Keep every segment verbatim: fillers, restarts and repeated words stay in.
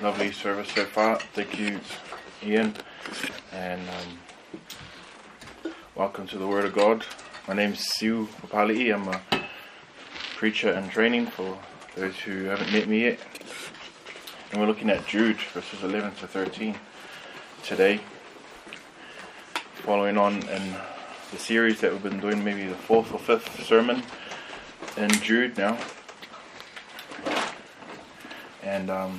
lovely service so far. Thank you, Ian, and um, welcome to the Word of God. My name's Siu Papali'i. I'm a preacher in training for those who haven't met me yet. And we're looking at Jude, verses eleven to thirteen today. Following on in the series that we've been doing, maybe the fourth or fifth sermon in Jude now. And um,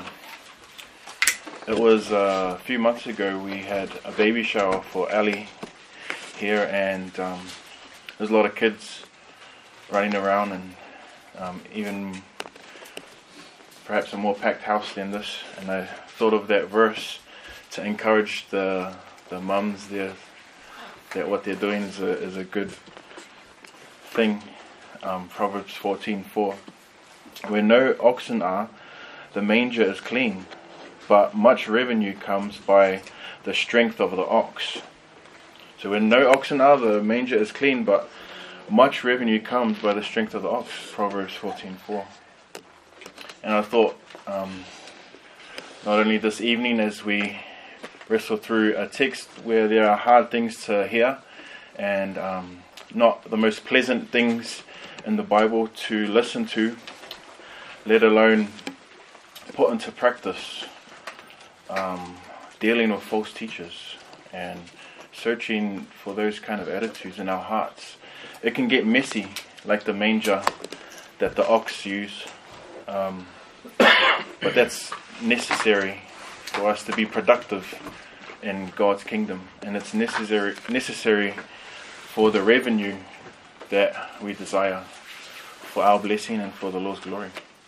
it was uh, a few months ago we had a baby shower for Ali here, and um, there's a lot of kids running around, and um, even perhaps a more packed house than this. And I thought of that verse to encourage the the mums there that what they're doing is a, is a good thing. Um, Proverbs fourteen four, where no oxen are, the manger is clean, but much revenue comes by the strength of the ox. So when no oxen are, the manger is clean, but much revenue comes by the strength of the ox. Proverbs fourteen four. And I thought, um, not only this evening as we wrestle through a text where there are hard things to hear, and um, not the most pleasant things in the Bible to listen to, let alone put into practice, um, dealing with false teachers and searching for those kind of attitudes in our hearts. It can get messy, like the manger that the ox use, um, but that's necessary for us to be productive in God's kingdom, and it's necessary necessary for the revenue that we desire for our blessing and for the Lord's glory.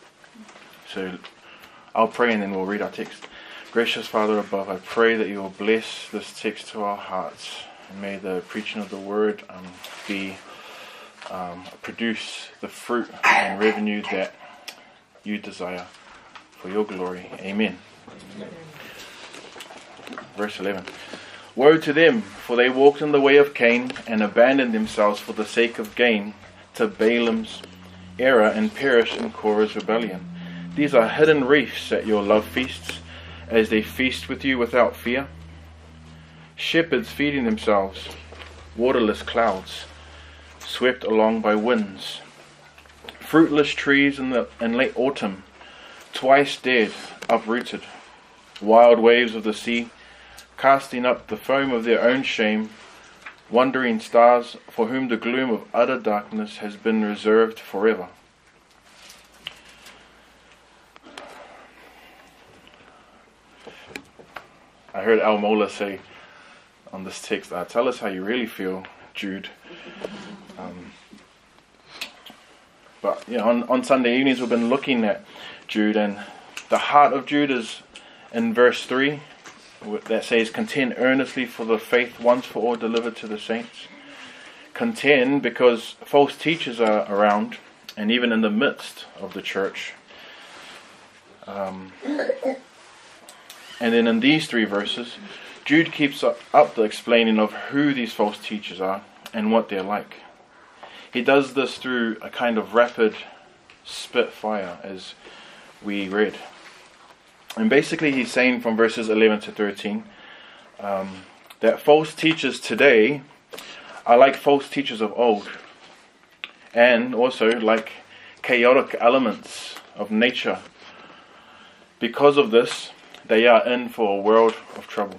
So I'll pray and then we'll read our text. Gracious Father above, I pray that you will bless this text to our hearts, and may the preaching of the word um, be um, produce the fruit and revenue that you desire for your glory. Amen. Amen. Verse eleven. Woe to them, for they walked in the way of Cain and abandoned themselves for the sake of gain to Balaam's error and perished in Korah's rebellion. These are hidden reefs at your love feasts, as they feast with you without fear. Shepherds feeding themselves, waterless clouds, swept along by winds. Fruitless trees in the in late autumn, twice dead, uprooted. Wild waves of the sea, casting up the foam of their own shame. Wandering stars, for whom the gloom of utter darkness has been reserved forever. I heard Al Mola say on this text, uh, tell us how you really feel, Jude. Um, but yeah, on, on Sunday evenings we've been looking at Jude, and the heart of Jude is in verse three, that says, contend earnestly for the faith once for all delivered to the saints. Contend because false teachers are around, and even in the midst of the church. Um... And then in these three verses, Jude keeps up, up the explaining of who these false teachers are and what they're like. He does this through a kind of rapid spitfire, as we read. And basically he's saying from verses eleven to thirteen um, that false teachers today are like false teachers of old, and also like chaotic elements of nature. Because of this, they are in for a world of trouble.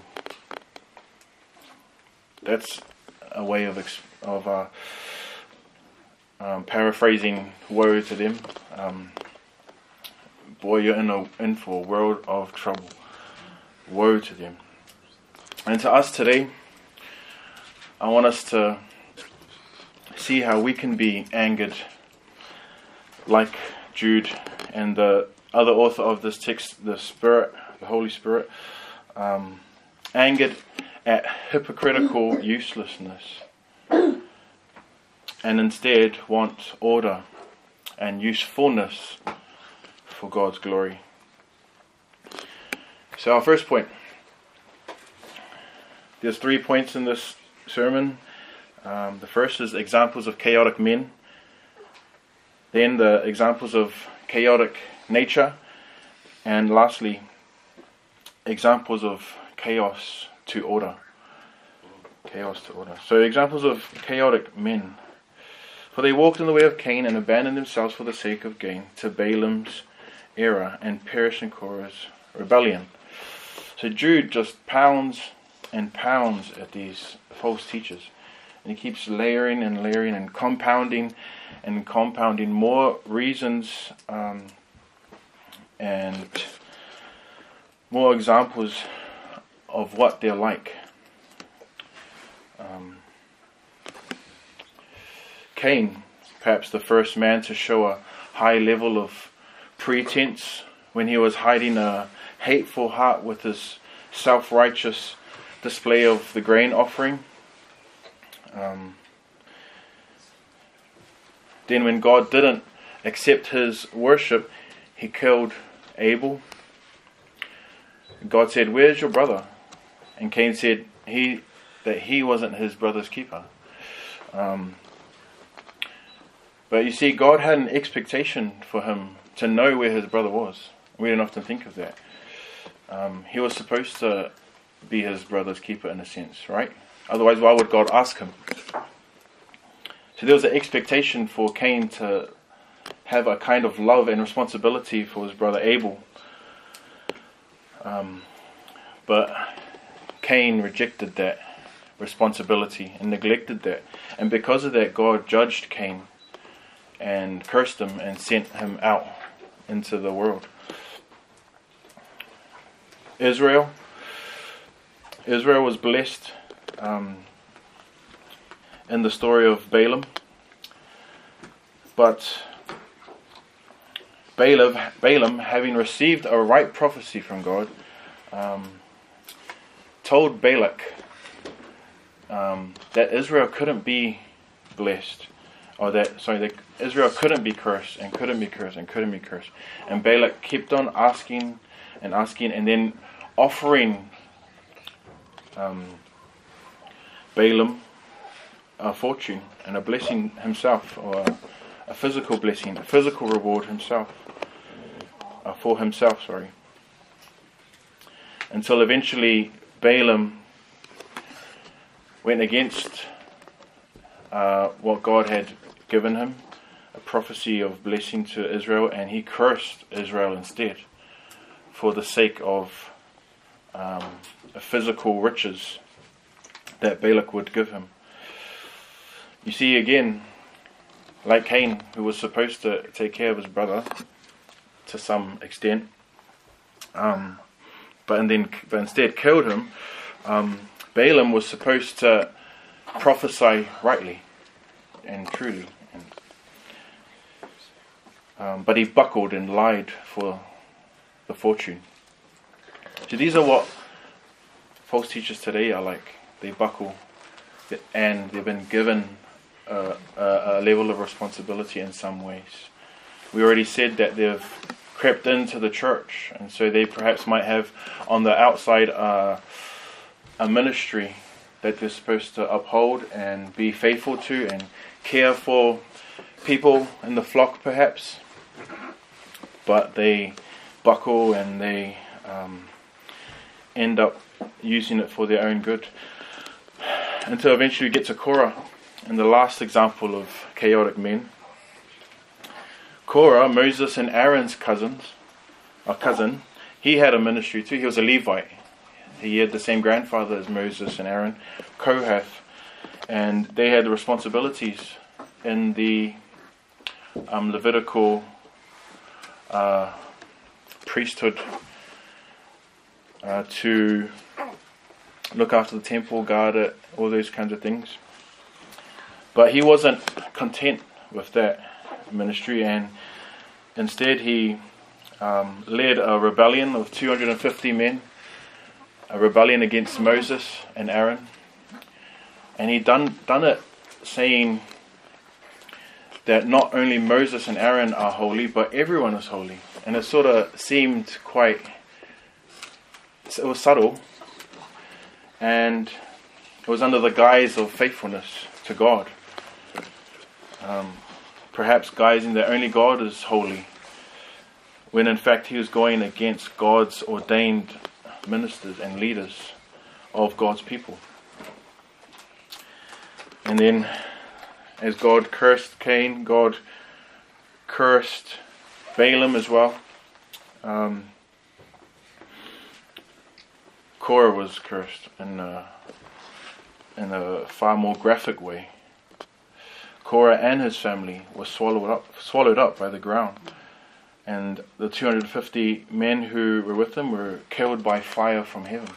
That's a way of of uh, um, paraphrasing woe to them. Um, boy, you're in, a, in for a world of trouble. Woe to them. And to us today, I want us to see how we can be angered like Jude and the other author of this text, the Spirit, the Holy Spirit, um, angered at hypocritical uselessness, and instead want order and usefulness for God's glory. So our first point, there's three points in this sermon. Um, the first is examples of chaotic men, then the examples of chaotic nature, and lastly, examples of chaos to order. Chaos to order. So examples of chaotic men. For they walked in the way of Cain and abandoned themselves for the sake of gain to Balaam's error and perished in Korah's rebellion. So Jude just pounds and pounds at these false teachers. And he keeps layering and layering and compounding and compounding more reasons um, and more examples of what they're like. Um, Cain, perhaps the first man to show a high level of pretense when he was hiding a hateful heart with his self-righteous display of the grain offering. Um, then when God didn't accept his worship, he killed Abel. God said, "Where's your brother?" And Cain said he that he wasn't his brother's keeper. Um, but you see, God had an expectation for him to know where his brother was. We don't often think of that. Um, he was supposed to be his brother's keeper in a sense, right? Otherwise, why would God ask him? So there was an expectation for Cain to have a kind of love and responsibility for his brother Abel. Um, but Cain rejected that responsibility and neglected that. And because of that, God judged Cain and cursed him and sent him out into the world. Israel. Israel was blessed um, in the story of Balaam. But Balaam, Balaam, having received a right prophecy from God, um, told Balak um, that Israel couldn't be blessed, or that sorry, that Israel couldn't be cursed and couldn't be cursed and couldn't be cursed. And Balak kept on asking and asking, and then offering um, Balaam a fortune and a blessing himself, or a, a physical blessing, a physical reward himself. Uh, for himself, sorry. Until eventually Balaam went against uh, what God had given him, a prophecy of blessing to Israel, and he cursed Israel instead for the sake of um, physical riches that Balak would give him. You see, again, like Cain, who was supposed to take care of his brother to some extent, um, but and then but instead killed him. Um, Balaam was supposed to prophesy rightly and truly, and, um, but he buckled and lied for the fortune. So these are what false teachers today are like. They buckle, and they've been given a, a, a level of responsibility in some ways. We already said that they've crept into the church, and so they perhaps might have on the outside uh, a ministry that they're supposed to uphold and be faithful to and care for people in the flock perhaps, but they buckle and they um, end up using it for their own good, until eventually we get to Korah, and the last example of chaotic men. Korah, Moses and Aaron's cousins, or cousin, he had a ministry too. He was a Levite. He had the same grandfather as Moses and Aaron, Kohath, and they had the responsibilities in the um, Levitical uh, priesthood uh, to look after the temple, guard it, all those kinds of things. But he wasn't content with that ministry, and instead he um, led a rebellion of two hundred fifty men, a rebellion against Moses and Aaron, and he done done it saying that not only Moses and Aaron are holy, but everyone is holy. And it sort of seemed quite, it was subtle, and it was under the guise of faithfulness to God. Um, perhaps guising that only God is holy, when in fact he was going against God's ordained ministers and leaders of God's people. And then, as God cursed Cain, God cursed Balaam as well. Um, Korah was cursed in a, in a far more graphic way. Korah and his family were swallowed up, swallowed up by the ground. And the two hundred fifty men who were with them were killed by fire from heaven.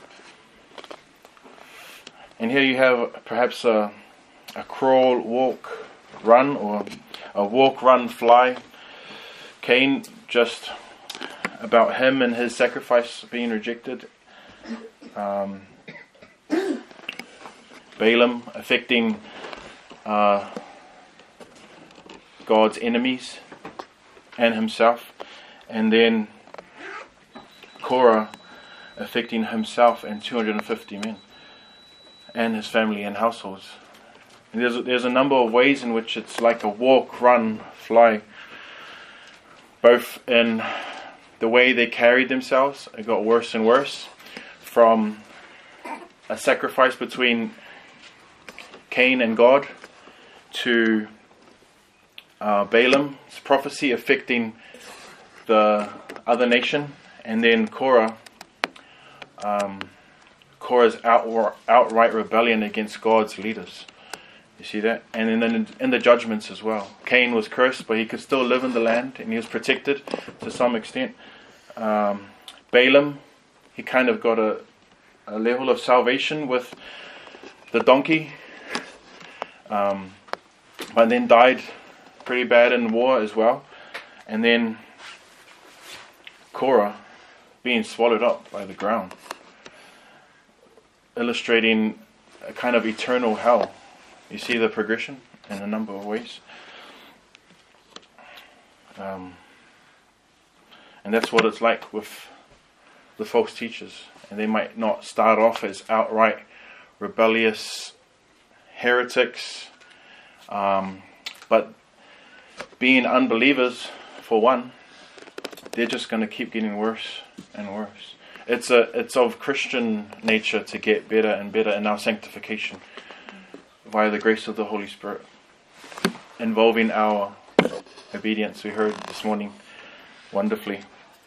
And here you have perhaps a, a crawl, walk, run, or a walk, run, fly. Cain, just about him and his sacrifice being rejected. Um, Balaam affecting uh, God's enemies and himself. And then Korah affecting himself and two hundred fifty men and his family and households. And there's, there's a number of ways in which it's like a walk, run, fly. Both in the way they carried themselves, it got worse and worse. From a sacrifice between Cain and God to uh, Balaam's prophecy affecting the other nation, and then Korah, um, Korah's outright, outright rebellion against God's leaders. You see that? And then in, in the judgments as well. Cain was cursed, but he could still live in the land, and he was protected to some extent. Um, Balaam, he kind of got a, a level of salvation with the donkey, um, but then died pretty bad in war as well. And then Korah being swallowed up by the ground, illustrating a kind of eternal hell. You see the progression in a number of ways. Um, and that's what it's like with the false teachers. And they might not start off as outright rebellious heretics, um, but being unbelievers, for one, they're just going to keep getting worse and worse. It's a it's of Christian nature to get better and better in our sanctification via the grace of the Holy Spirit, involving our obedience. We heard this morning wonderfully.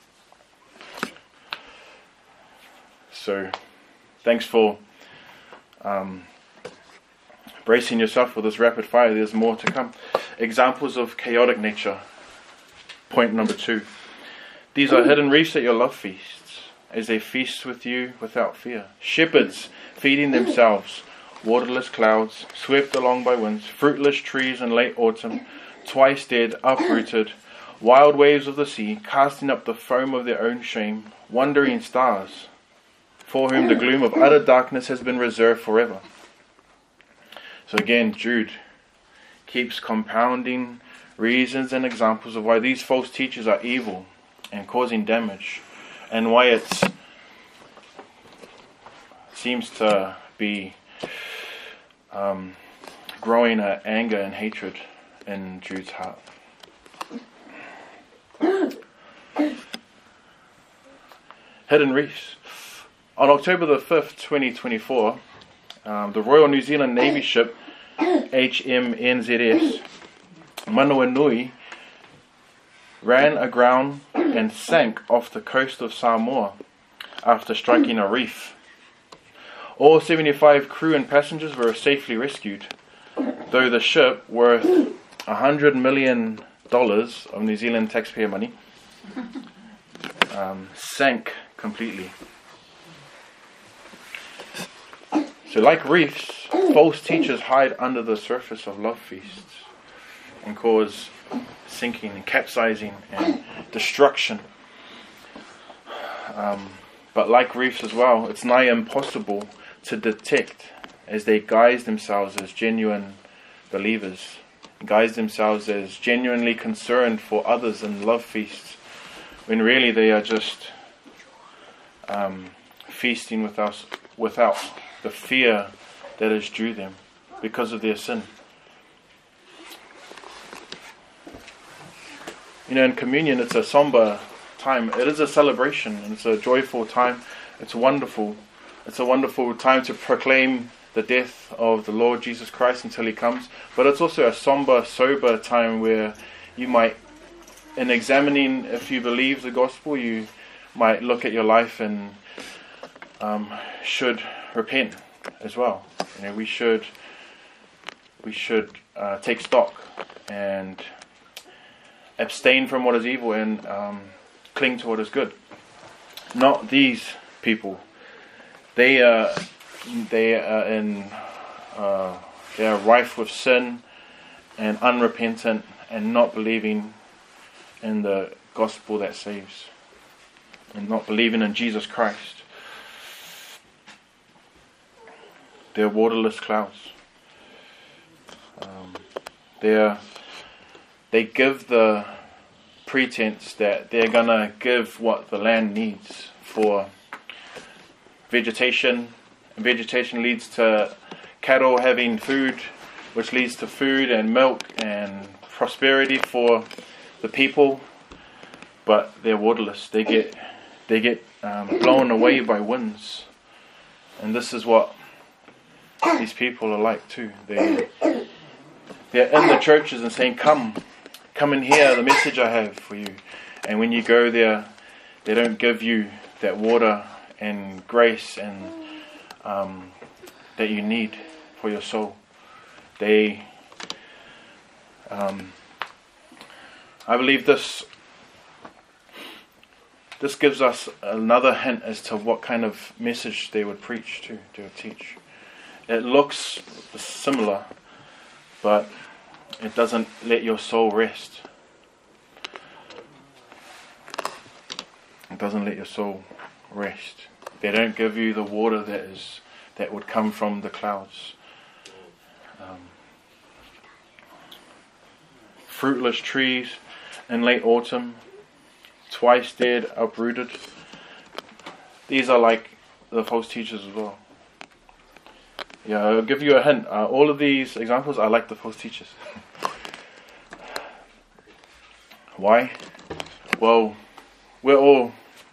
So, thanks for um, bracing yourself for this rapid fire. There's more to come. Examples of chaotic nature. Point number two. These are hidden reefs at your love feasts, as they feast with you without fear. Shepherds feeding themselves, waterless clouds, swept along by winds, fruitless trees in late autumn, twice dead, uprooted, wild waves of the sea, casting up the foam of their own shame, wandering stars, for whom the gloom of utter darkness has been reserved forever. So again, Jude keeps compounding reasons and examples of why these false teachers are evil and causing damage, and why it seems to be um, growing uh, anger and hatred in Jude's heart. Hidden reefs. On October the fifth, twenty twenty-four, um, the Royal New Zealand Navy ship H M N Z S Manawanui ran aground and sank off the coast of Samoa after striking a reef. All seventy-five crew and passengers were safely rescued, though the ship, worth one hundred million dollars of New Zealand taxpayer money, um, sank completely. So like reefs, false teachers hide under the surface of love feasts and cause sinking and capsizing and destruction. Um, but like reefs as well, it's nigh impossible to detect, as they guise themselves as genuine believers, guise themselves as genuinely concerned for others in love feasts, when really they are just um, feasting with us without the fear that is due them because of their sin. You know, in communion, it's a somber time. It is a celebration. It's a joyful time. It's wonderful. It's a wonderful time to proclaim the death of the Lord Jesus Christ until He comes. But it's also a somber, sober time where you might, in examining if you believe the gospel, you might look at your life and um, should repent as well. You know, we should we should uh, take stock and abstain from what is evil and um, cling to what is good. Not these people. They are they are in uh, they are rife with sin and unrepentant and not believing in the gospel that saves, and not believing in Jesus Christ. They're waterless clouds. Um, they're they give the pretense that they're gonna give what the land needs for vegetation. And vegetation leads to cattle having food, which leads to food and milk and prosperity for the people. But they're waterless. They get they get um, blown away by winds, and this is what these people are like too. They they're in the churches and saying, "Come, come and hear the message I have for you." And when you go there, they don't give you that water and grace and um, that you need for your soul. They, um, I believe this. This gives us another hint as to what kind of message they would preach to, they would teach. It looks similar, but it doesn't let your soul rest. It doesn't let your soul rest. They don't give you the water that is that would come from the clouds. Um, fruitless trees in late autumn, twice dead, uprooted. These are like the false teachers as well. Yeah, I'll give you a hint. Uh, all of these examples are like the false teachers. Why? Well, we're all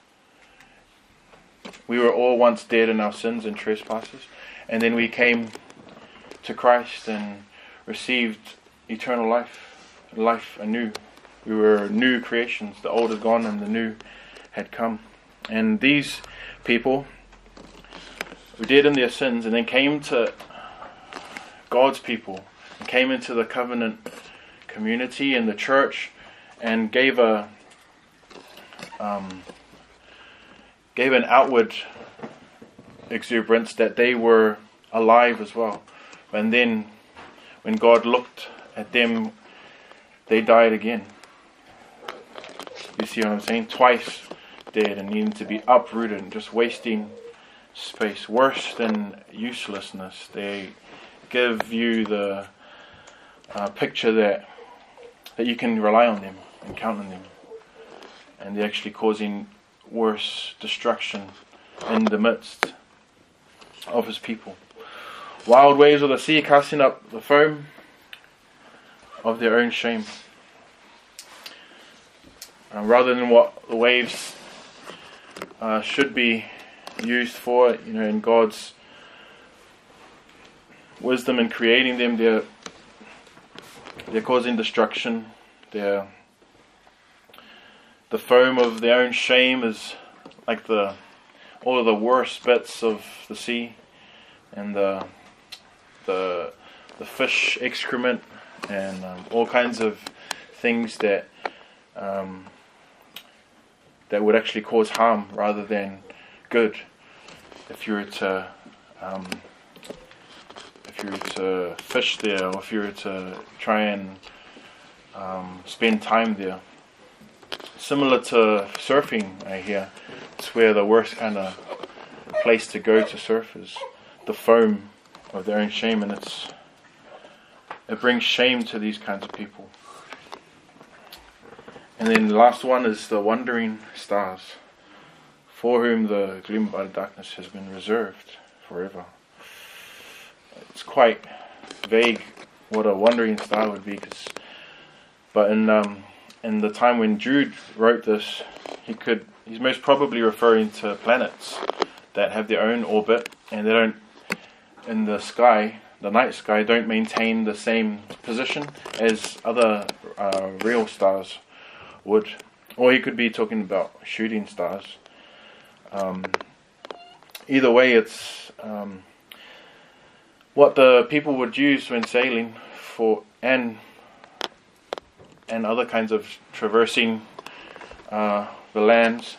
we were all once dead in our sins and trespasses, and then we came to Christ and received eternal life, life anew. We were new creations. The old is gone and the new had come. And these people who dead in their sins and then came to God's people, and came into the covenant community and the church, and gave a um, gave an outward exuberance that they were alive as well. And then when God looked at them, they died again. You see what I'm saying? Twice dead and needing to be uprooted and just wasting space. Worse than uselessness. They give you the uh, picture that that you can rely on them and count on them. And they're actually causing worse destruction in the midst of His people. Wild waves of the sea casting up the foam of their own shame. Uh, rather than what the waves uh, should be used for, you know, in God's wisdom in creating them, they're they're causing destruction. They're the foam of their own shame is like the all of the worst bits of the sea, and the the the fish excrement, and um, all kinds of things that um, that would actually cause harm rather than good. If you were to um, if you were to fish there, or if you were to try and um, spend time there. Similar to surfing, I hear, it's where the worst kind of place to go to surf is the foam of their own shame, and it's it brings shame to these kinds of people. And then the last one is the wandering stars, for whom the gloom of utter darkness has been reserved forever. It's quite vague what a wandering star would be, cause, but in um, in the time when Jude wrote this, he could he's most probably referring to planets that have their own orbit, and they don't, in the sky, the night sky, don't maintain the same position as other uh, real stars would. Or he could be talking about shooting stars. Um, either way, it's um, what the people would use when sailing for, and and other kinds of traversing uh, the lands.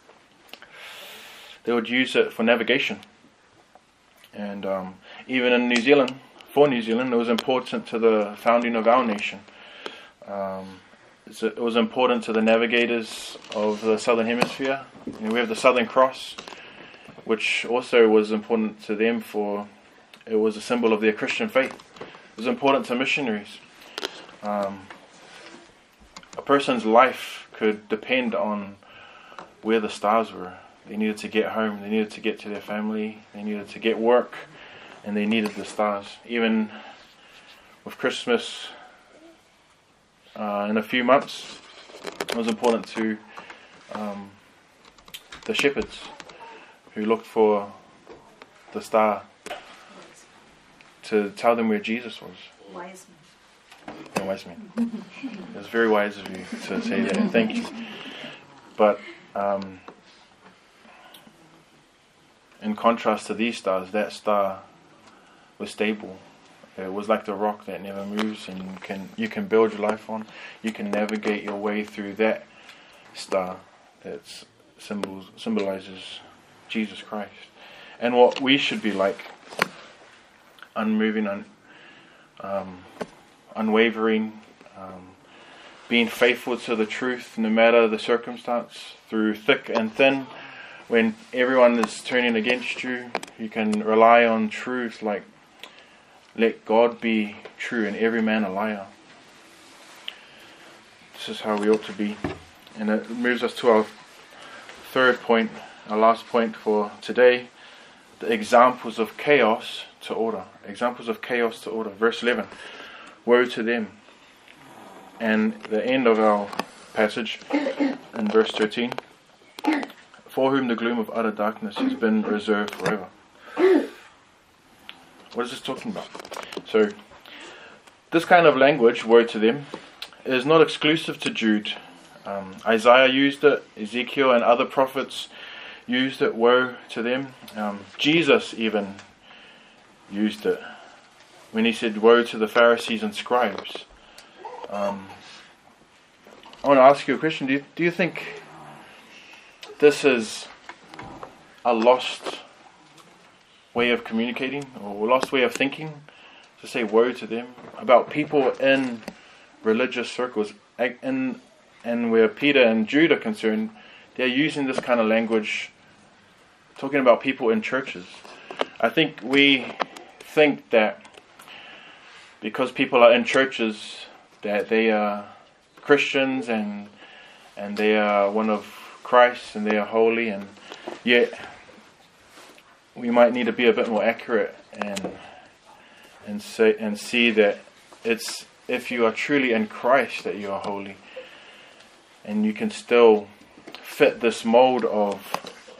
They would use it for navigation. And um, even in New Zealand, for New Zealand, it was important to the founding of our nation. Um, it was important to the navigators of the Southern Hemisphere. You know, we have the Southern Cross, which also was important to them, for it was a symbol of their Christian faith. It was important to missionaries. Um, a person's life could depend on where the stars were. They needed to get home, they needed to get to their family, they needed to get work, and they needed the stars. Even with Christmas uh, in a few months, it was important to um, the shepherds who looked for the star to tell them where Jesus was. Wise men. Yeah, wise men. It was very wise of you to say that, and thank you. But um, in contrast to these stars, that star was stable. It was like the rock that never moves, and you can you can build your life on. You can navigate your way through that star that symbols symbolizes Jesus Christ, and what we should be like: unmoving, un, um, unwavering, um, being faithful to the truth no matter the circumstance, through thick and thin. When everyone is turning against you, you can rely on truth like, let God be true and every man a liar. This is how we ought to be. And it moves us to our third point, our last point for today, the examples of chaos to order. Examples of chaos to order. Verse eleven, woe to them. And the end of our passage in verse thirteen, for whom the gloom of utter darkness has been reserved forever. What is this talking about? So, this kind of language, woe to them, is not exclusive to Jude. Um, Isaiah used it, Ezekiel and other prophets used it, woe to them. Um, Jesus even used it when he said, woe to the Pharisees and scribes. Um, I want to ask you a question. Do you, do you think this is a lost way of communicating, or a lost way of thinking, to say woe to them about people in religious circles? And, and where Peter and Jude are concerned, they're using this kind of language, talking about people in churches. I think we think that because people are in churches, that they are Christians and and they are one of Christ and they are holy, and yet we might need to be a bit more accurate and and say and see that it's if you are truly in Christ that you are holy, and you can still fit this mold of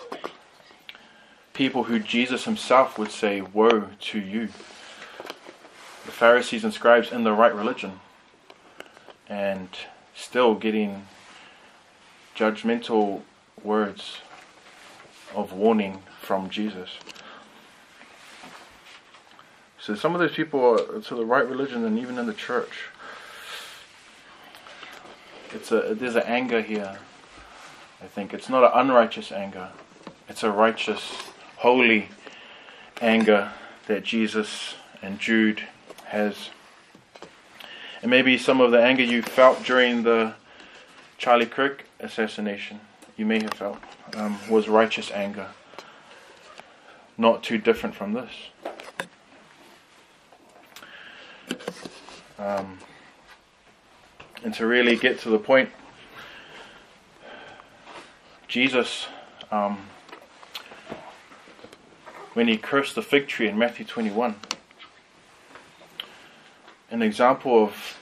people who Jesus himself would say, woe to you. The Pharisees and scribes in the right religion, and still getting judgmental words of warning from Jesus. So some of those people are to the right religion and even in the church. It's a there's an anger here. I think it's not an unrighteous anger. It's a righteous, holy anger that Jesus and Jude has. And maybe some of the anger you felt during the Charlie Kirk assassination, you may have felt, um, was righteous anger. Not too different from this. Um, and to really get to the point, Jesus, um, when he cursed the fig tree in Matthew twenty-one, an example of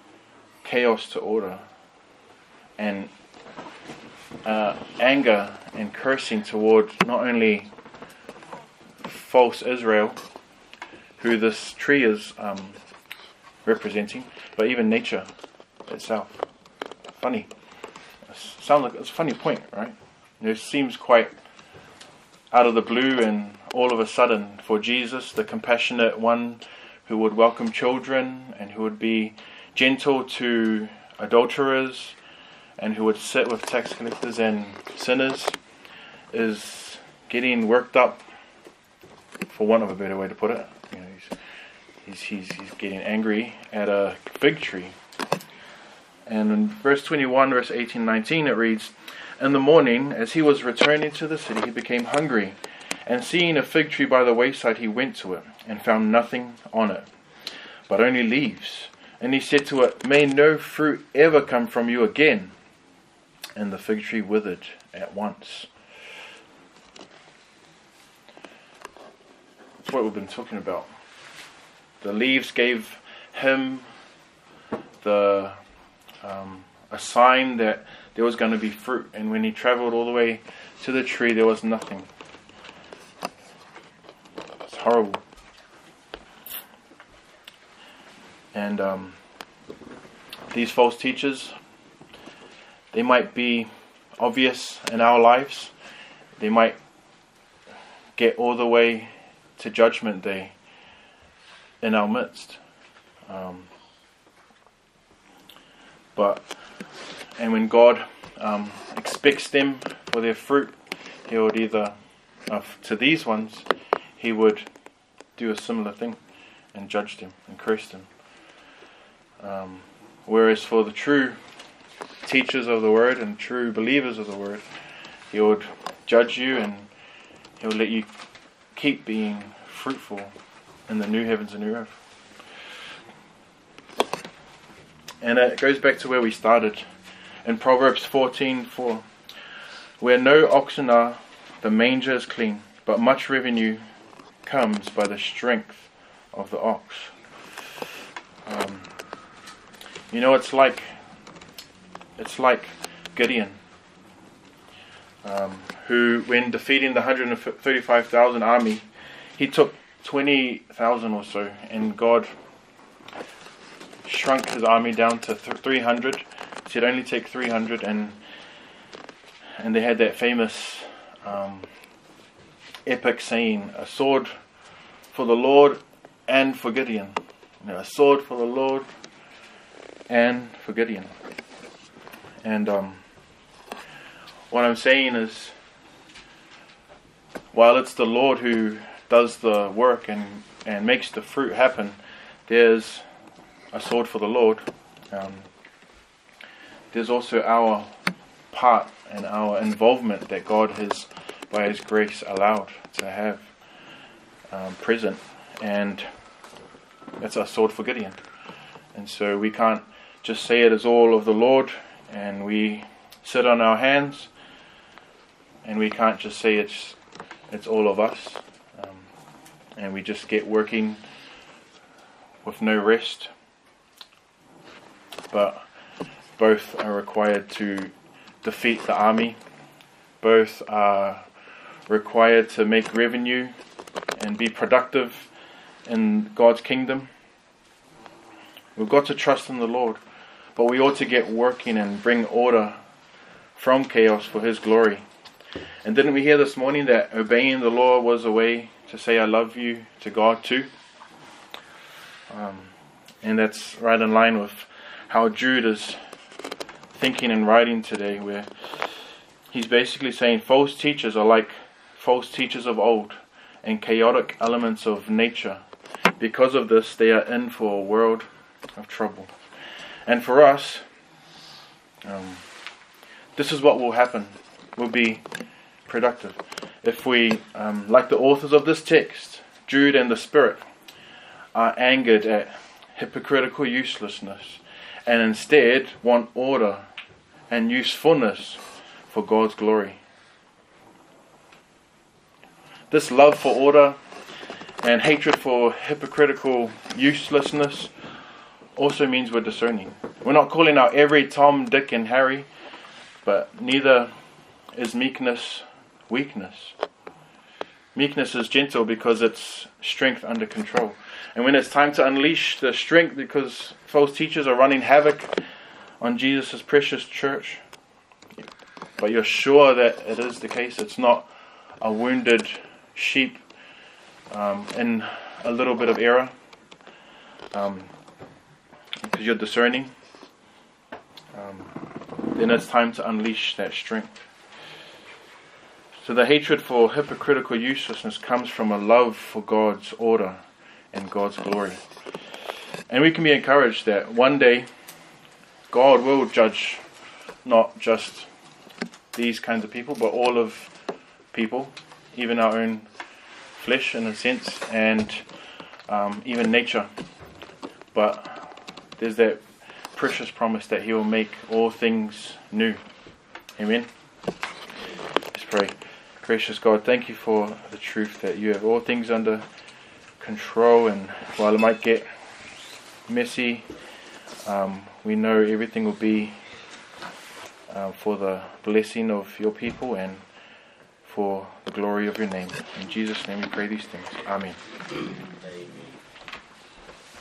chaos to order and uh, anger and cursing toward not only false Israel, who this tree is um, representing, but even nature itself. Funny. It sounds like it's a funny point, right? It seems quite out of the blue, and all of a sudden, for Jesus, the compassionate one who would welcome children and who would be gentle to adulterers and who would sit with tax collectors and sinners, is getting worked up, for want of a better way to put it. You know, he's, he's, he's, he's getting angry at a fig tree. And in verse twenty-one, verse eighteen, nineteen, it reads, "In the morning, as he was returning to the city, he became hungry. And seeing a fig tree by the wayside, he went to it, and found nothing on it, but only leaves. And he said to it, May no fruit ever come from you again. And the fig tree withered at once." That's what we've been talking about. The leaves gave him the um, a sign that there was going to be fruit. And when he traveled all the way to the tree, there was nothing. It's horrible. And um, these false teachers, they might be obvious in our lives. They might get all the way to Judgment Day in our midst. Um, but, and when God um, expects them for their fruit, He would either, uh, to these ones, He would do a similar thing and judge them and curse them. Um, whereas for the true teachers of the Word and true believers of the Word, He would judge you and He will let you keep being fruitful in the new heavens and new earth. And it goes back to where we started in Proverbs fourteen four. "Where no oxen are, the manger is clean, but much revenue comes by the strength of the ox." Um, you know, it's like it's like Gideon, um, who, when defeating the one hundred thirty-five thousand army, he took twenty thousand or so, and God shrunk his army down to th- three hundred. He said only take three hundred, and and they had that famous um, epic saying, "A sword for the Lord and for Gideon." You know, a sword for the Lord and for Gideon. And um, what I'm saying is, while it's the Lord who does the work and, and makes the fruit happen, there's a sword for the Lord. Um, there's also our part and our involvement that God has, by His grace, allowed to have um, present. And that's our sword for Gideon. And so we can't just say it is all of the Lord and we sit on our hands, and we can't just say it's it's all of us, um, and we just get working with no rest. But both are required to defeat the army. Both are required to make revenue and be productive in God's kingdom. We've got to trust in the Lord, but we ought to get working and bring order from chaos for His glory. And didn't we hear this morning that obeying the law was a way to say I love you to God too? Um, and that's right in line with how Jude is thinking and writing today, where he's basically saying false teachers are like false teachers of old and chaotic elements of nature. Because of this, they are in for a world of trouble. And for us, um, this is what will happen. We'll be productive if we, um, like the authors of this text, Jude and the Spirit, are angered at hypocritical uselessness and instead want order and usefulness for God's glory. This love for order and hatred for hypocritical uselessness also means we're discerning. We're not calling out every Tom, Dick and Harry, but neither is meekness weakness? Meekness is gentle because it's strength under control. And when it's time to unleash the strength because false teachers are running havoc on Jesus' precious church, but you're sure that it is the case, it's not a wounded sheep um, in a little bit of error, um, because you're discerning, um, then it's time to unleash that strength. So the hatred for hypocritical uselessness comes from a love for God's order and God's glory. And we can be encouraged that one day God will judge not just these kinds of people, but all of people, even our own flesh in a sense, and um, even nature. But there's that precious promise that He will make all things new. Amen. Let's pray. Gracious God, thank you for the truth that you have all things under control, and while it might get messy, um, we know everything will be uh, for the blessing of your people and for the glory of your name. In Jesus' name we pray these things. Amen. Amen.